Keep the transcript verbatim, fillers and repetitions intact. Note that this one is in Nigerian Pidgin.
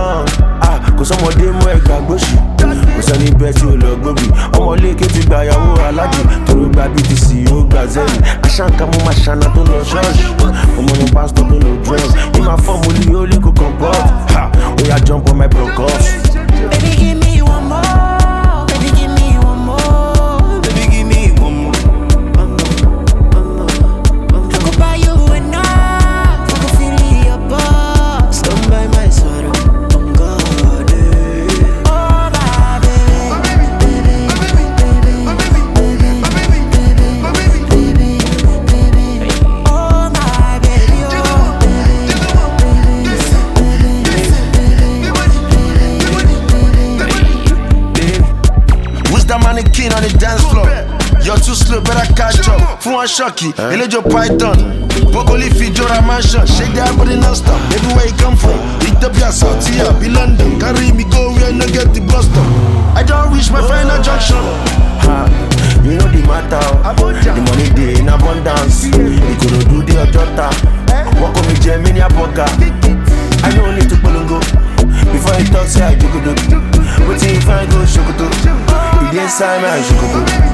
long. Ah, kò sọmọdé mú ẹgbàá gbóṣì. Kò sẹ́ni bẹ́ẹ̀ tí ó lọ gbóbi. Ọmọ léèké ti gba ìyàwó alájì. Toro gba B T C ó gba zẹ́yìn. Aṣáǹkà mo máa ṣàna tó lọ ṣọ́ọ̀ṣì. Ọmọ ní pásítọ̀ tó lọ drugs. Ní máa fọ́ mo lè ó lè kó comport. Ha! Oya jump on my broncos. Baby, give me one more. Baby, give me one more. Baby, give me one more. One more, one more, one more. I could buy you enough. I could feel your boss. Stand by my side, on God. Oh my baby, baby, baby, baby, baby, baby, baby. Oh my baby, oh baby, Who's that mannequin on the dance floor? You're too slow, better catch up. Fún wọn ṣọ́ọ̀kì, eléjò python. Bokoli fi jọra mansion. Shake that body non-stop. Baby, where you come from? Ethiopia, Saudi, be London. Carry me go where no get the bus stop. I don't reach my final junction. Ha! You know the matter. The money dey in abundance. You could do the Ojota. Walk on me, Gemini Apoka. I don't need to polongo. Before you talk, say I do good. Waiting if I go shokoto. You dey inside my shokoto.